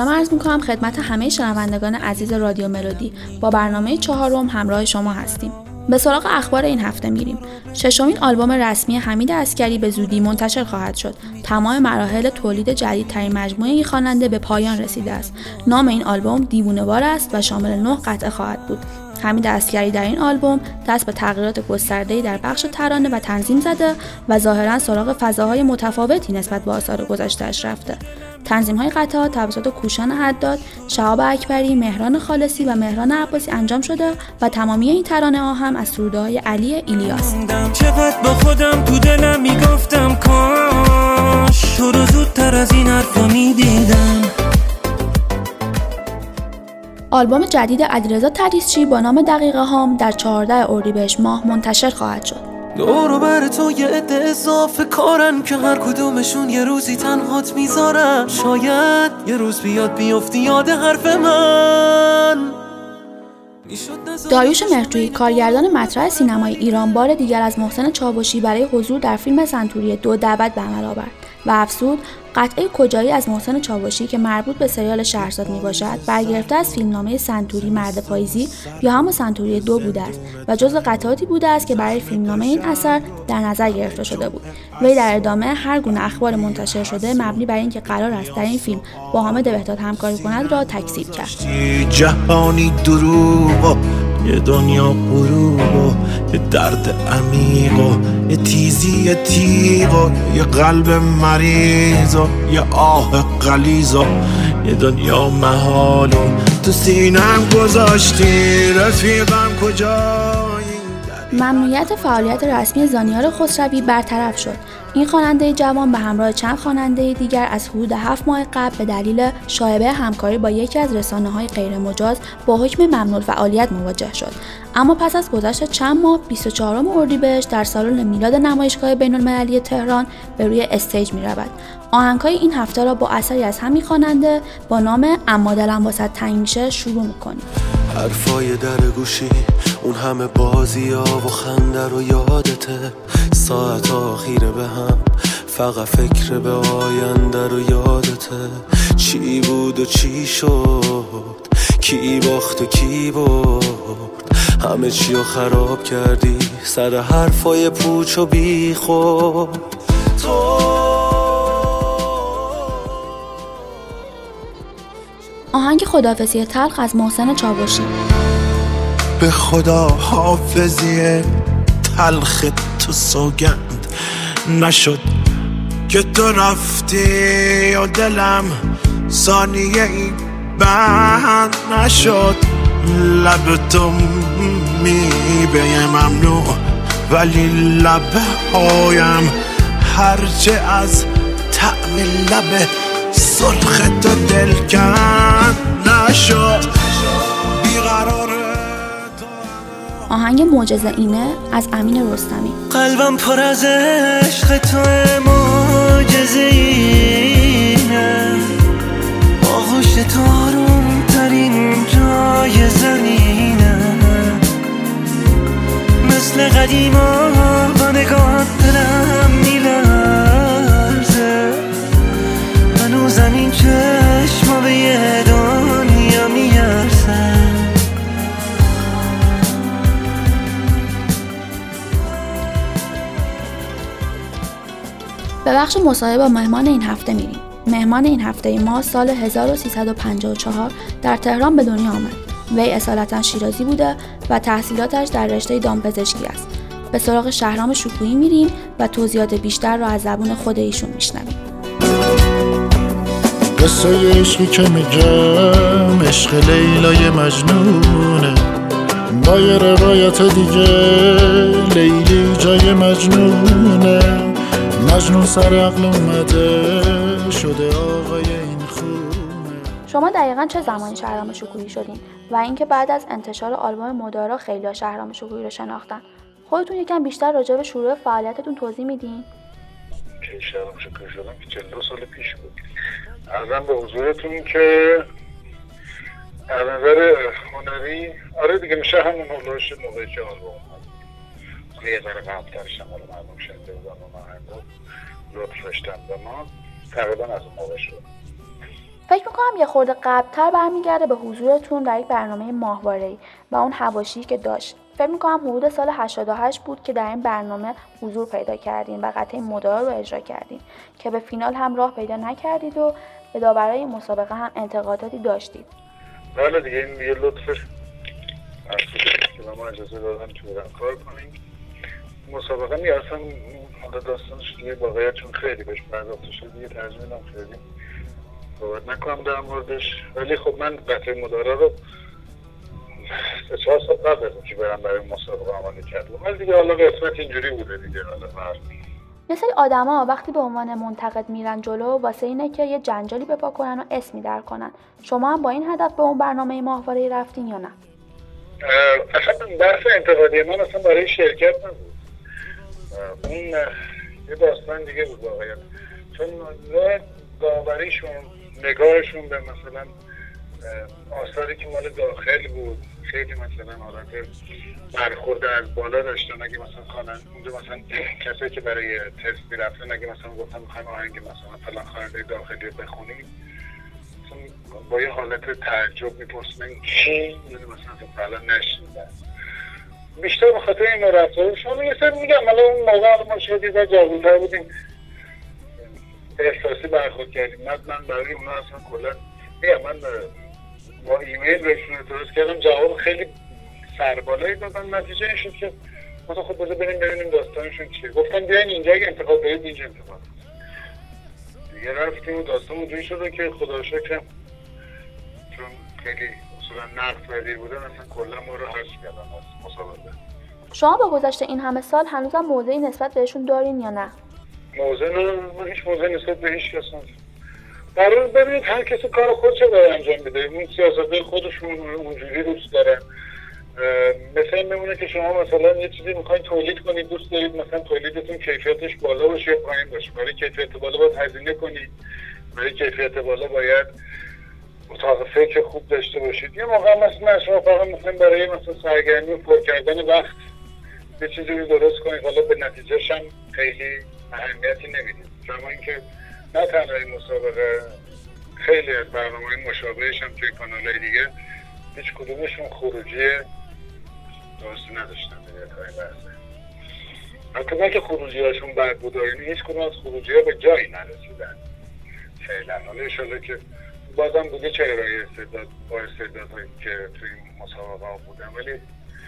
سلام عرض می‌کنم خدمت همه شنوندگان عزیز رادیو ملودی. با برنامه 4 همراه شما هستیم. به سراغ اخبار این هفته میریم. 6مین آلبوم رسمی حمید عسگری به زودی منتشر خواهد شد. تمام مراحل تولید جدیدترین مجموعه این خواننده به پایان رسیده است. نام این آلبوم دیوونه‌وار است و شامل 9 قطعه خواهد بود. حمید عسگری در این آلبوم دست به تغییرات گسترده‌ای در بخش ترانه و تنظیم زده و ظاهراً سراغ فضاهای متفاوتی نسبت به آثار گذشته‌اش رفته. تنظیم‌های قطعات توسط کوشان حداد، شهاب اکبری، مهران خالصی و مهران عباسی انجام شده و تمامی این ترانه‌ها هم از سروده‌های علی ایلیاس. چقدر با خودم تو دلم میگفتم کاش تو رو زودتر از این حرفا میدیدم. آلبوم جدید علیرضا طلیسچی با نام دقیقه هام در 14 اردیبهشت ماه منتشر خواهد شد. دورو بر تو یه عده اضافه کارن که هر کدومشون یه روزی تنهات میذارن. شاید یه روز بیفتی یاد حرف من. داریوش مهرجویی کارگردان مطرح سینمای ایران بار دیگر از محسن چاوشی برای حضور در فیلم سنتوری 2 دعوت به عمل آورد و افزود قطعه کجایی از محسن چاوشی که مربوط به سریال شهرزاد میباشد برگرفته از فیلمنامه سنتوری مرد پاییزی یا همون سنتوری 2 بوده است و جزو قطعاتی بوده است که برای فیلمنامه این اثر در نظر گرفته شده بود. وی در ادامه هر گونه اخبار منتشر شده مبنی بر اینکه قرار است در این فیلم با حامد بهداد همکاری کند را تکذیب کرد. جهانی دروغ، یه دنیا غروب، یه درد عمیق و یه تیزی تیغ، یه قلب مریض و یه آه غلیظ، یه دنیا محال تو سینم گذاشتی رفیقم کجایی. ممنوعیت فعالیت رسمی زانیار خسروی برطرف شد. این خواننده جوان به همراه چند خواننده دیگر از حدود 7 ماه قبل به دلیل شایعه همکاری با یکی از رسانه‌های غیرمجاز با حکم ممنوع فعالیت مواجه شد. اما پس از گذشت چند ماه 24 اردیبهشت در سالن میلاد نمایشگاه بین‌المللی تهران به روی استیج می‌رود. آهنگ‌های این هفته را با اثری از همین خواننده با نام اما دلم واسه تنگ میشه شروع می‌کنیم. حرفای در گوشی، اون همه بازی‌ها و خنده رو یادته. ساعت آخیره به هم، فقط فکر به آینده رو یادته. چی بود و چی شد، کی باخت و کی برد، همه چی رو خراب کردی سر حرفای پوچ و بی خود. آهنگ خداحافظی تلخ از محسن چاوشی. به خدا حافظی تلخ تو سوگند نشد که تو رفتی و دلم ثانیه ای بند نشد. لب تو میبه ممنوع ولی لب هایم هرچه از طعم لب سرخ تو دلکند نشد. بیقراره آهنگ معجزه اینه از امین رستمی. قلبم پر از عشق تو معجزه اینه، آغوش تو آروم ترین جای زمینه. مثل قدیما با نگاهت دلم میلرزه، هنوزم این چشما به یه دنیا میرسه. به بخش مصاحبه با مهمان این هفته میریم. مهمان این هفته ما سال 1354 در تهران به دنیا آمد. وی اصالتا شیرازی بوده و تحصیلاتش در رشته دامپزشکی است. به سراغ شهرام شکویی میریم و توضیحات بیشتر را از زبون خود ایشون میشنویم. قصه عشقی که میگم عشق لیلای مجنونه، با یه روایت دیگه لیلی جای مجنونه. مجنون سر عقل اومده شده آقای این خونه. شما دقیقاً چه زمانی شهرام شکویی شدین و اینکه بعد از انتشار آلبوم مدارا خیلی شهرام شکویی رو شناختن؟ خودتون یکم بیشتر راجع به شروع فعالیتتون توضیح میدین؟ که شهرام شکویی شدم که 42 سال پیش بود. عرضم به حضورتون که از نظر هنری آره دیگه میشه همون هلوش موقعی که آلبوم یه ذره قبل‌ترش هم معلوم شده بودم و من لطف داشتم به ما تقریبا از اون موقع شد. فکر میکنم یه خورده قبل‌تر برمیگرده به حضورتون در یک برنامه ماهواره‌ای و اون حواشی که داشت. فکر میکنم حدود سال 88 بود که در این برنامه حضور پیدا کردین و قطعه مدارا رو اجرا کردین که به فینال هم راه پیدا نکردید و به داورای مسابقه هم انتقاداتی داشتید. بله دیگه این یه لطفش که ما اجازه دادن تو کار کنیم. مسابقه میارسن حالا داستانش دیگه واقعیت چون خیلی بهش پرداخته شد دیگه ترجمه خیلی صحبت نکنم در موردش، ولی خب من قطعه مدارا رو 4 سال قبل از اینکه برم برای مسابقه آماده کردم، ولی دیگه حالا قسمت اینجوری بوده دیگه. حالا یه سری آدما وقتی به عنوان منتقد میرن جلو واسه اینه که یه جنجالی بپا کنن و اسمی در کنن. شما هم با این هدف به اون برنامه ماهواره رفتین یا نه؟ اصلا بحث انتقادی من اصلا برای شرکت نبود. اون یه داستان دیگه بود واقعیت، چون نوع داوریشون، نگاهشون به مثلا آثاری که مال داخل بود خیلی مثلا حالت برخورد از بالا داشتن. اگه مثلا اونجا مثلا کسایی که برای تست میرفتن اگه مثلا گفتن میخوایم آهنگ مثلا فلان خواننده داخلی بخونیم، با یه حالت تعجب میپرسن کی؟ یعنی مثلا فعلا نشنیدن. بیشتر به خاطر این رفتارشون یه سری میگم حالا اون موقع ما شاید یه جوان‌تر بودیم احساسی برخورد کردیم. من برای اونا اصلا کلا میگم من با ایمیل بهشون اعتراض کردم، جواب خیلی سربالایی دادن. نتیجه این شد که مثلا خب بریم ببینیم داستانشون چیه. گفتم بیاین اینجا اگه انتخاب برید اینجا انتخاب. دیگه رفتیم و داستان اونجوری شده که خدا شکر چون خیلی اصولا نقد پذیر بودن اصلا کلا ما رو حذف کردن از مسابقه. شما با گذشت این همه سال هنوزم موضعی نسبت بهشون دارین یا نه؟ موضع نه، من هیچ موضعی نسبت به هیچ کس ندارم. قرار ببینید هر کسی کار خودشو داره انجام میده. اون سیاست‌های خودشون اونجوری دوست دارن. مثلا میمونه که شما مثلا یه چیزی میخواین تولید کنید، دوست دارید مثلا تولیدتون کیفیتش بالا باشه یا پایین باشه. برای کیفیت بالا باید هزینه کنید، برای کیفیت بالا باید اتاق فکر خوب داشته باشید. یه موقع مثلا شما فقط میخواین برای مثلا سرگرمی و پر کردن وقت یه چیزی رو درست کنید، حالا به نتیجهش هم خیلی اهمیتی نمیدید. شما اینکه نه تنها این مسابقه، خیلی از برنامه‌های مشابهش هم توی کانال‌های دیگه هیچ کدومشون خروجی درستی نداشتن دیگه تا این بحثه. حتی نه که خروجی‌هاشون بد بود، یعنی هیچ کدوم از خروجی‌ها به جایی نرسیدن فعلا. حالا انشالله که بازم بوده چهره‌های استعدادهایی که توی این مسابقه ها بودن، ولی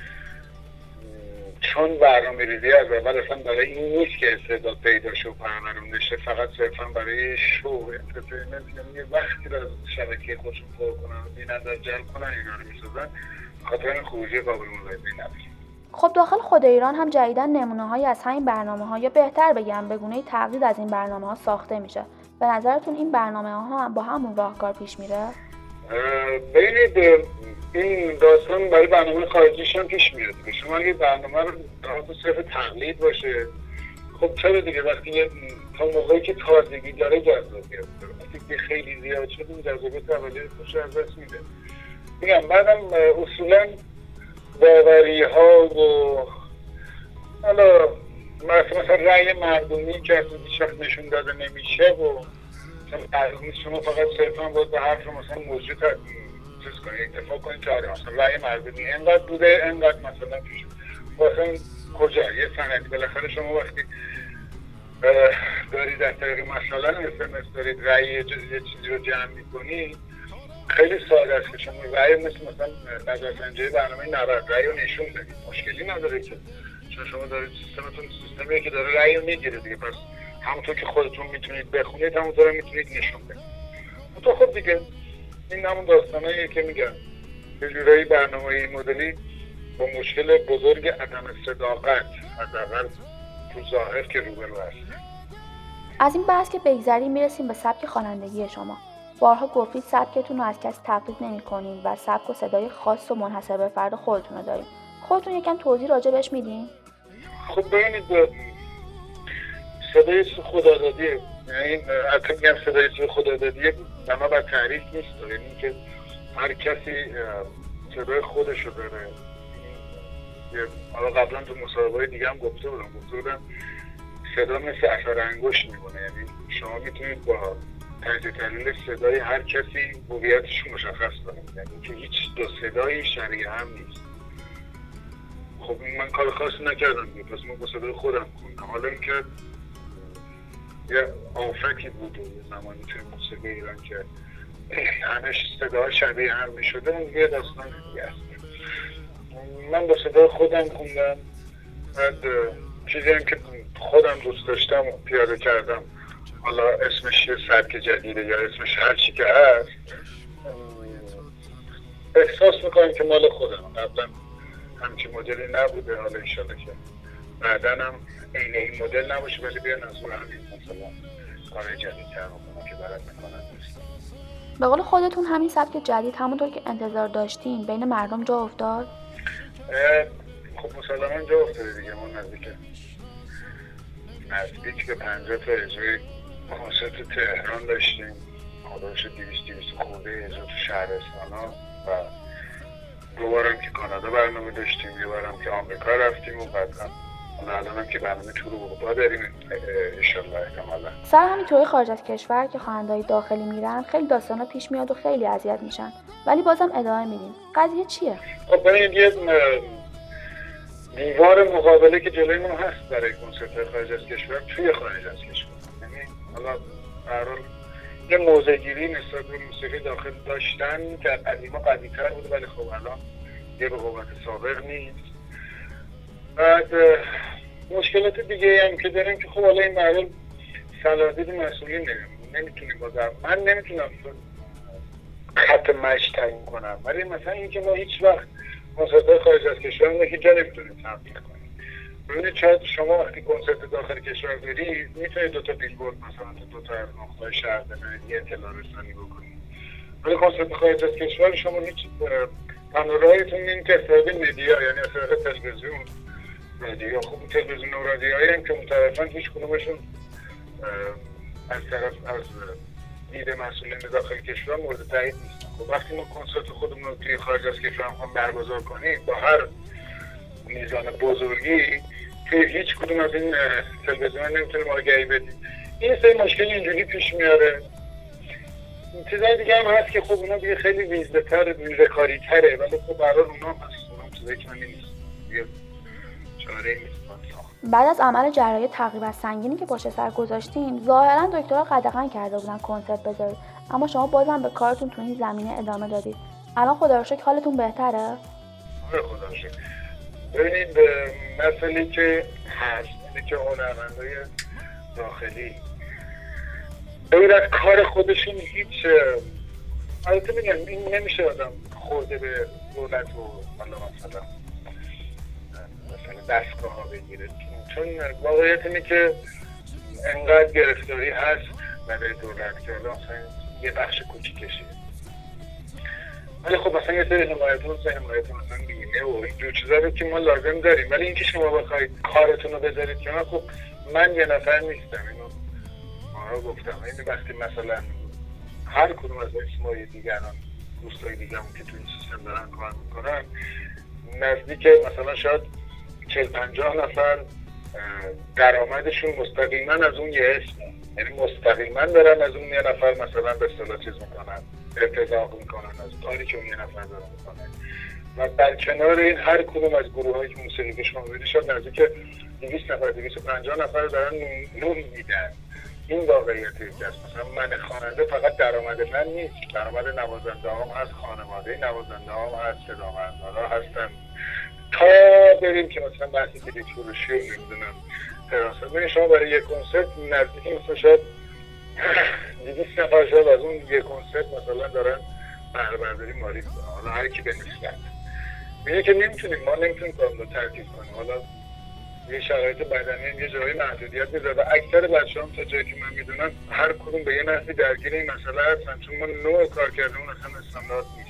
چون برنامه ریزی از اول اصلا برای این نیست که استعداد پیدا شه و پرورون بشه، فقط صرفا برای شو انترتینمنت، یعنی یه وقتی رو شبکه خودشون پر کنن و بیننده رو جلب کنن اینا رو میسازن، خاطر این خروجی قابل ملاحظه‌ای نداره. خب داخل خود ایران هم جدیداً نمونه‌هایی از همین برنامه‌ها یا بهتر بگم به گونه‌ای تقلید از این برنامه‌ها ساخته میشه. به نظرتون این برنامه‌ها هم با همون راهکار پیش میره؟ ببینید این داستان برای برنامه خارجیش هم پیش میاد. شما اگه برنامه رو به صرف تقلید باشه، خب چرا دیگه وقتی تا موقعی که تازگی داره جذابیت داره، وقتی که خیلی زیاد شد این جذابیت اولیه خوش از دست میده. میگم بعدم اصولا باوری‌ها و حالا مثلا رأی مردمی که اصلا هیچ وقت نشون داده نمیشه و شما فقط صرفا باید به حرف مثلا موجود چیز کنید، اتفاق کنید که آره مثلا رأی مردمی اینقدر بوده اینقدر مثلا پیش مثلا کجا یه سندی بالاخره شما وقتی دارید از طریق مثلا SMS دارید رأی یه چیزی رو جمع میکنید، خیلی ساده است که شما رأی مثلا نظرسنجی برنامه 90 رأی رو نشون بدید، مشکلی نداره که چون شما دارید سیستمی که داره رأی رو میگیره دیگه. پس همونطور که خودتون میتونید بخونید همونطور میتونید نشون بدید. تو خب دیگه این همون داستاناییه که میگن به جورایی برنامه این مدلی با مشکل بزرگ عدم صداقت حداقل تو ظاهر که روبرو هست. از این بحث که بگذریم میرسیم به سبک خوانندگی شما. بارها گفتید سبکتون رو از کسی تقلید نمی‌کنین و سبک و صدای خاص و منحصر به فرد خودتون رو دارین. خودتون یکم توضیح راجع بهش میدین؟ خب ببینید صدای خدادادیه، یعنی حتی میگم صدای خدادادیه بنا بر تعریف نیست، یعنی که هر کسی صدای خودش رو داره. حالا قبلا تو مسابقه دیگه هم گفته بودم صدا مثل اثر انگشت میمونه، یعنی شما میتونید با تجزیه تحلیل صدای هر کسی هویتش مشخص داره، یعنی که هیچ دو صدایی شبیه هم نیست. خب من کار خاصی نکردم دیگه، پس من با صدای خودم خوندم. حالا اینکه یه آفتی بود زمانی توی موسیقی ایران که همه صداها شبیه هم میشده، اون یه داستان دیگه است. من با صدای خودم خوندم، بعد چیزی هم که خودم دوست داشتم و پیاده کردم، حالا اسمش یه سبک جدیده یا اسمش هر چی که هست، احساس میکنم که مال خودم. قبلا همچین مدلی نبوده، حالا انشالله که بعداً هم این مدل نباشه، ولی بیان از اون همین مثلا کار جدیدتر میکنم که برات میکنم. به قول خودتون همین سبک جدید همونطور که انتظار داشتین بین مردم جا افتاد؟ خب مسلماً جا افتاده دیگه. ما نزدیک به 50 تا اجرای کنسرت تهران داشتیم، حدودش 200 خورده اجرا تو شهرستانا، و دوبارم که کانادا برنامه داشتیم، یه بارم که آمریکا رفتیم، و بعدم الان هم که برنامه تور اروپا داریم انشالله احتمالا. سر همین توی خارج از کشور که خواننده‌های داخلی میرن خیلی داستانا پیش میاد و خیلی اذیت میشن، ولی بازم ادامه میدین. قضیه چیه؟ خب ببینید یه دیوار مقابله که جلوی ما هست برای کنسرت‌های خارج از کشور توی خارج از کشور، یعنی حالا قرار یه موضع‌گیری نسبت به موسیقی داخل داشتن که قدیما قوی‌تر بوده، ولی خب الان یه به قوت سابق نیست. بعد مشکلات دیگه هم که داریم که خب حالا این مردم صلاحیت مسئولین نمیتونیم بازم، من نمیتونم خط مشی تعیین کنم، ولی مثلا اینکه ما هیچ وقت کنسرت‌های خارج از کشور رو که جا نمیتونیم تبدیل کنیم. ببینید شاید شما وقتی کنسرت داخل کشور برید میتونید 2 تا بیلبورد مثلا تو 2 تا از نقطه‌های شهر بزنید، یه اطلاع رسانی بکنید، ولی کنسرت خارج از کشور شما هیچ پانورایتون این که استفاده مدیا، یعنی از طریق تلویزیون رادیو. خب تلویزیون و رادیوهایی هم که متأسفانه هیچ کدومشون از طرف از دید مسئولین داخل کشور مورد تایید نیستن. خب وقتی ما کنسرت خودمون رو توی خارج از کشور هم برگزار کنیم با هر میزان بزرگی، توی هیچ کدوم از این تلویزیون‌ها نمیتونیم آگهی بدیم. این سری مشکل اینجوری پیش میاره. چیزای دیگه هم هست که خب اونا دیگه خیلی ویژه‌کاری تره، ولی خب برای اونا هم هست، اونا چیزایی که من نیست دیگه چاره نیست. بعد از عمل جراحی تقریبا سنگینی که پشت سر گذاشتین، ظاهرا دکترها قدغن کرده بودن کنسرت بذارید، اما شما بازم به کارتون تو این زمینه ادامه دادید. الان خدا رو شکر حالتون بهتره؟ آره خدا رو شکر. ببینید مسئله که هست اینه که هنرمندای داخلی غیر از کار خودشون هیچ، البته میگم این نمیشه آدم خورده به دولت و حالا مثلا دستگاه ها بگیره، چون واقعیت اینه که انقدر گرفتاری هست برای دولت که حالا مثلا یه بخش کوچیکشه، ولی خب مثلا یه سری حمایتون مثلا بیمه و اینجور چیزا رو که ما لازم داریم، ولی اینکه شما بخواید کارتون رو بذارید که خب من یه نفر نیستم، اینو ما گفتم. این وقتی مثلا هر کدوم از اسمای دیگران دوستای دیگران که تو این سیستم دارن کار میکنن، نزدیک مثلا شاید 40-50 نفر درآمدشون مستقیما از اون یه اسم، یعنی مستقیما دارن از اون یه نفر مثلا به اصطلاح چیز میکنن، ارتزاق میکنن از کاری که اون یه نفر داره میکنه. و در کنار این هر کدوم از گروهایی که موسیقی که شما میدید شاید نزدیک 200 نفر 250 نفر دارن نون میدن. این واقعیت است. مثلا من خواننده فقط درآمد من نیست، درآمد نوازنده هم هست، خانواده نوازنده هم هست، صداوندارا هستن، تا بریم که مثلا بحثی که فروشی رو نمیدونم حراست. ببینید شما برای یک کنسرت نزدیک مثلا شاید 200 نفر شاید از اون یک کنسرت مثلا دارن بهره برداری مالی کنن، حالا هر کی به نسبت. میگه که ما نمیتونیم کارمون رو ترتیب کنیم، حالا یه شرایط بدنی یه جایی محدودیت میذاره و اکثر بچه‌ها تا جایی که من میدونم هر کدوم به یه نحوی درگیر این مسئله هستن، چون ما نوع کار کردنمون اصلا استاندارد نیست.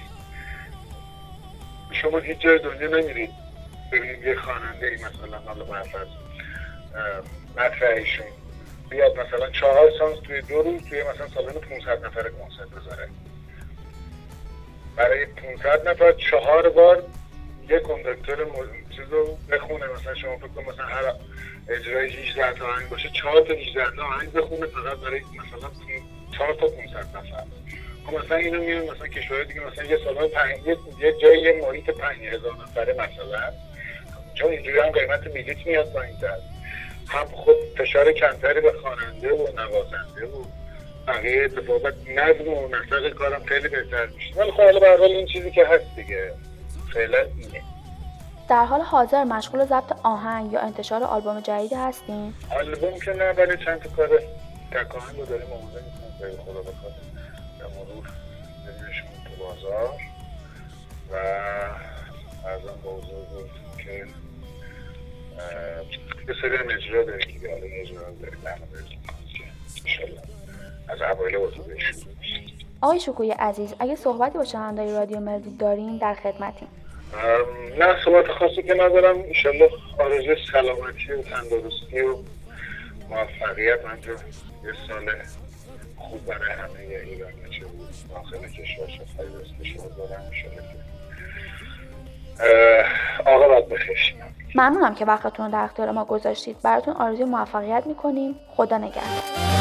شما هیچ جای دنیا نمیرید ببینید یه خواننده مثلا حالا فرض مطرحشون بیاد مثلا 4 سانس توی 2 روز توی مثلا سالن 500 نفر کنسرت بذاره، برای 500 نفر 4 بار یه کندکتور چیزو بخونه. مثلا شما فکر کنید مثلا هر اجرای 18 تا آهنگ باشه 4 تا 18 تا آهنگ بخونه فقط برای مثلا 4 تا 500 نفر. خب مثلا اینو میان مثلا کشورهای دیگه مثلا یه سالن یه جای یه محیط 5000 نفره مثلا، چون اینجوری هم قیمت بلیط میاد پایین‌تر، هم خود فشار کمتری به خواننده و نوازنده و بقیه اتفاقات، نظم و نسق کارم خیلی بهتر میشه. ولی خب حالا به هر حال این چیزی که هست دیگه فعلا اینه. در حال حاضر مشغول ضبط آهنگ یا انتشار آلبوم جدید هستین؟ آلبوم که نه، ولی چند تا کار تک آهنگ رو داریم آماده می‌کنیم به خدا بخواد به مرور ببینیشون تو بازار و ارزم به حضورتون که یه سری هم اجرا داریم دیگه. حالا اجرا داریم برنامه داریم که انشالله از اوایل اتوبر شروع میشه. آقای شکوی عزیز، اگه صحبتی با شنوندگان رادیو ملودی دارین در خدمتیم. نه صحبت خاصی که ندارم. انشالله آرزوی سلامتی و تندرستی و موفقیت منجا یه سال خوب برای همه ایران چه بود داخل کشور چه خارج از کشور دارم. انشالله آقا باید بخیر. ممنونم که وقتتون رو در اختیار ما گذاشتید. براتون آرزوی موفقیت میکنیم. خدا نگهدار.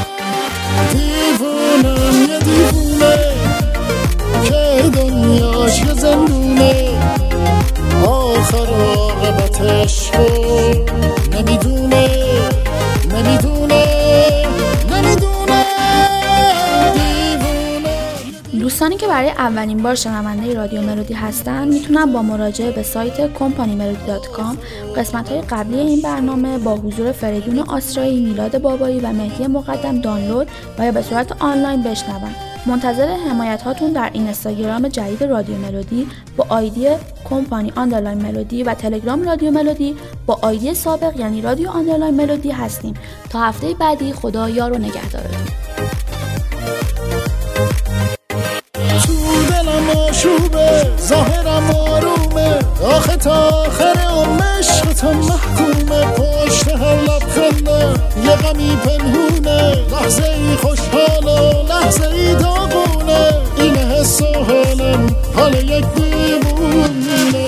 دیوونم یه دیوونه که دنیاش یه زندونه، آخر عاقبتش رو نمیدونه نمیدونه نمیدونه. دوستانی که برای اولین بار شنونده رادیو ملودی هستن میتونن با مراجعه به سایت companymelody.com قسمت‌های قبلی این برنامه با حضور فریدون آسرایی، میلاد بابایی و مهدی مقدم دانلود و یا به صورت آنلاین بشنون. منتظر حمایت هاتون در اینستاگرام جدید رادیو ملودی با آیدی company_melody و تلگرام رادیو ملودی با آیدی سابق یعنی رادیو_ ملودی هستیم. تا هفته بعدی خدا یار و نگهدارتون. آشوبه ظاهرم آرومه، آخه تا آخر عمرش تا محکومه، پشت هر لبخنده یه غمی پنهونه، لحظه ای خوشحاله لحظه ای داغونه، این حس و حالم حال یک دیوونه.